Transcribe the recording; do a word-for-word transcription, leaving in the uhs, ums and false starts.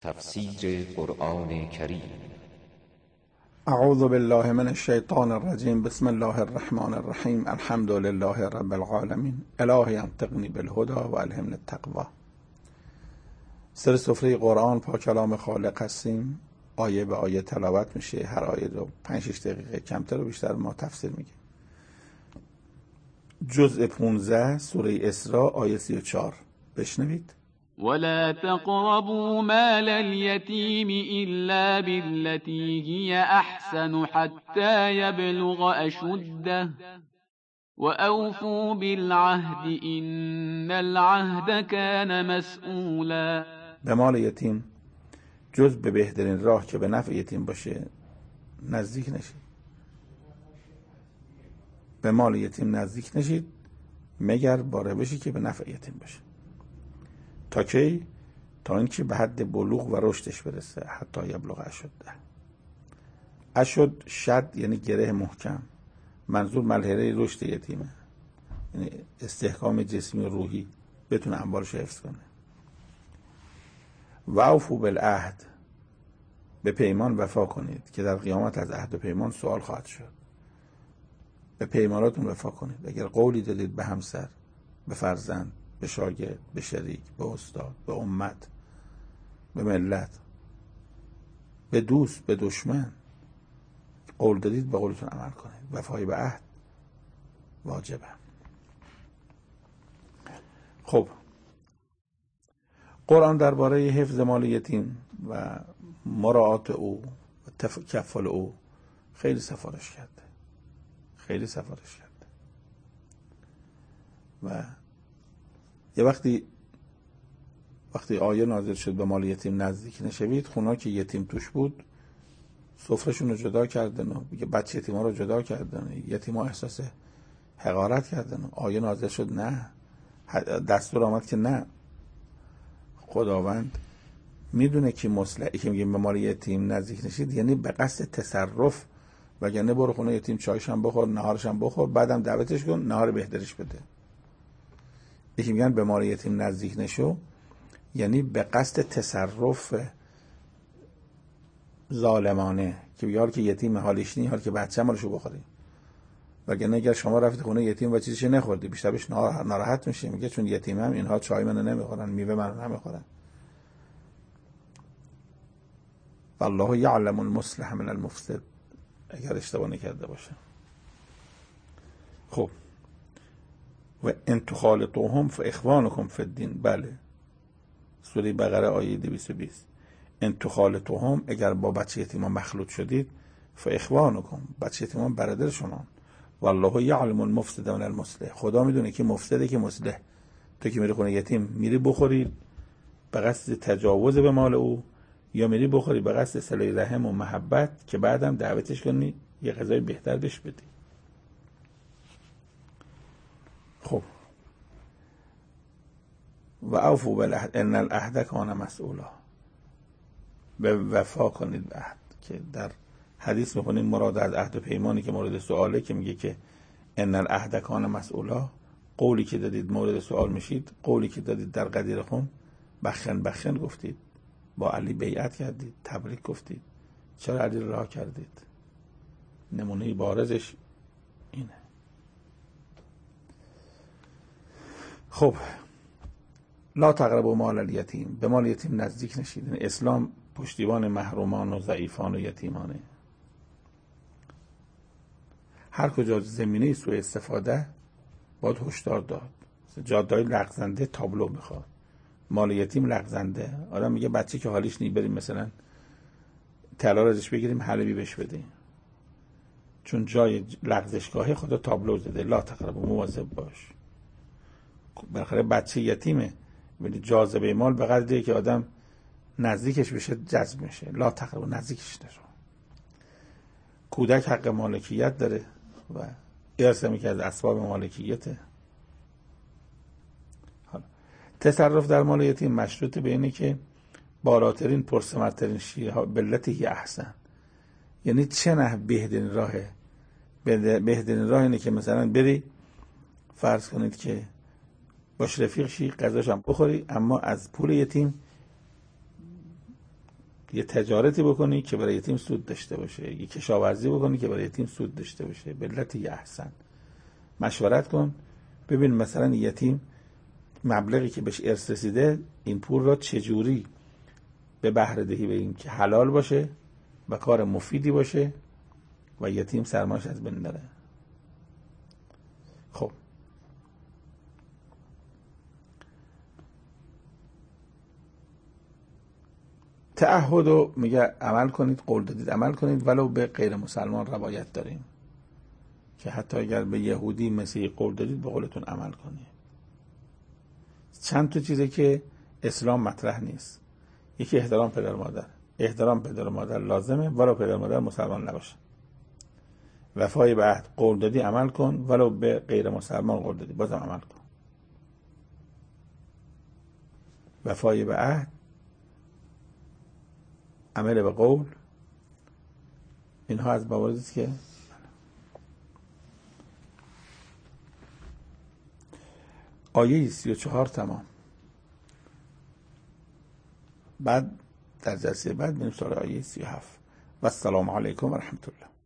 تفسیر قرآن کریم. اعوذ بالله من الشیطان الرجیم. بسم الله الرحمن الرحیم. الحمد لله رب العالمین. الهی انطقنی بالهدى و الهمنی التقوی. سر سفره قرآن پاک کلام خالق هستیم. آیه به آیه تلاوت میشه. هر آیه رو پنج شش دقیقه، کمتر و بیشتر ما تفسیر میگیم. جزء پانزده سوره اسراء آیه سی و چهار. بشنوید. ولا تقربوا مال اليتيم إلا بالتي هي أحسن حتى يبلغ أشده وأوفوا بالعهد إن العهد كان مسئولا. به مال یتیم جز به بهترین راه که به نفع یتیم باشه نزدیک نشید. به مال یتیم نزدیک نشید مگر با روشی که به نفع یتیم باشه. تا کی؟ تا اینکه به حد بلوغ و رشدش برسه. حتی یبلغ اشده. اشد شد یعنی گره محکم. منظور ملحره رشد یتیمه، یعنی استحکام جسمی و روحی، بتونه اموالش حفظ کنه. و اوفوا بالعهد، به پیمان وفا کنید که در قیامت از عهد و پیمان سوال خواهد شد. به پیماناتون وفا کنید. اگر قولی دادید به همسر، به فرزند، به شاگرد، به شریک، به استاد، به امت، به ملت، به دوست، به دشمن، قول دادید به قولتون عمل کنید. وفای به عهد واجبه. خب، قرآن درباره حفظ مال یتیم و مراعات او و تکفل او خیلی سفارش کرده. خیلی سفارش کرده. و یه وقتی وقتی آیه نازل شد به مال یتیم نزدیک نشوید، خونا که یتیم توش بود سفرشون رو جدا کردن و بچه یتیم ها رو جدا کردن. یتیم ها احساس حقارت کردن. آیه نازل شد نه، دستور آمد که نه. خداوند میدونه که مصلحی که میگه به مال یتیم نزدیک نشید یعنی به قصد تصرف، وگرنه برو خونه یتیم چایش هم بخور، نهارش هم بخور، بعدم دعوتش کن نهار بهترش بده. یکی میگن به مال یتیم نزدیک نشو یعنی به قصد تصرف ظالمانه، که بیار که یتیم حالش نی، حال که بچه مالشو بخوری. وگرنه اگر شما رفتید خونه یتیم و چیزش نخوردی، بیشتر بهش ناراحت میشه. میگه چون یتیمم اینها چای منو نمیخورن، میوه منو نمیخورن. والله یعلم المصلح من المفسد، اگر اشتباه نکرده باشه. خب، و ان تخالطوهم فاخوانکم فی الدین. بله، سوره بقره آیه دویست و بیست. ان تخالطوهم، اگر با بچه یتیمان مخلوط شدید، فاخوانکم، بچه یتیمان برادر شما. والله یعلم المفسد من المصلح، خدا میدونه که مفسده که مصلح. تو که میری خونه یتیم میری بخوری به قصد تجاوز به مال او، یا میری بخوری به قصد صله رحم و محبت که بعدم دعوتش کنی یه غذای بهتر بهش بدی. خب، و اوفوا بالعهد ان العهد کان مسئولا، به وفا کنید به عهد. که در حدیث میخونیم مراد از عهد و پیمانی که مورد سواله، که میگه که ان العهد کان مسئولا، قولی که دادید مورد سوال میشید. قولی که دادید در غدیر خم بخن بخن گفتید، با علی بیعت کردید، تبریک گفتید. چرا علی رها کردید؟ نمونه بارزش اینه. خب، لا تقربوا مال الیتیم، به مال یتیم نزدیک نشید. یعنی اسلام پشتیبان محرومان و ضعیفان و یتیمانه. هر کجا زمینه سوء استفاده باید هشدار داد. جاده‌های لغزنده تابلو میخواد. مال یتیم لغزنده، آدم میگه بچه که حالیش نی، بریم مثلا طلا ازش بگیریم حلبی بهش بدیم، چون جای لغزشگاهی خدا تابلو زده. لا تقربوا، مواظب باش. بالاخره بچه یتیمه، ولی جاذبه مال به قدری که آدم نزدیکش بشه جذب میشه. لا تقربوا، نزدیکش نشو. کودک حق مالکیت داره و ارث میگه از اسباب مالکیته. حالا تصرف در مال یتیم مشروط به اینه که بالاترین پرثمرترین شیء بلتی احسن، یعنی چه نه بهترین راهه. بهترین راه اینه که مثلا بری فرض کنید که باش رفیق شی، غذاش هم بخوری، اما از پول یتیم یه تجارتی بکنی که برای یتیم سود داشته باشه، یه کشاورزی بکنی که برای یتیم سود داشته باشه، باللتی احسن. مشورت کن ببین مثلا یتیم مبلغی که بهش ارث رسیده این پول را چجوری به بهره دهی بدیم که حلال باشه و کار مفیدی باشه و یتیم سرمایش از بین نره. خب تعهد رو میگه عمل کنید، قول دادید عمل کنید ولو به غیر مسلمان روایت داریم که حتی اگر به یهودی مسیحی قول دادید به قولتون عمل کنید. چند تا چیزی که اسلام مطرح نیست. یکی احترام پدر مادر. احترام پدر مادر لازمه ولو پدر مادر مسلمان نباشه. وفای به عهد، قول دادی عمل کن ولو به غیر مسلمان قول دادی بازم عمل کن. وفای به عهد، عمل به قول، اینها از مواردی است که آیه سی و چهار تمام. بعد در جلسه بعد بریم سراغ آیه سی و هفت. و السلام علیکم و رحمت الله.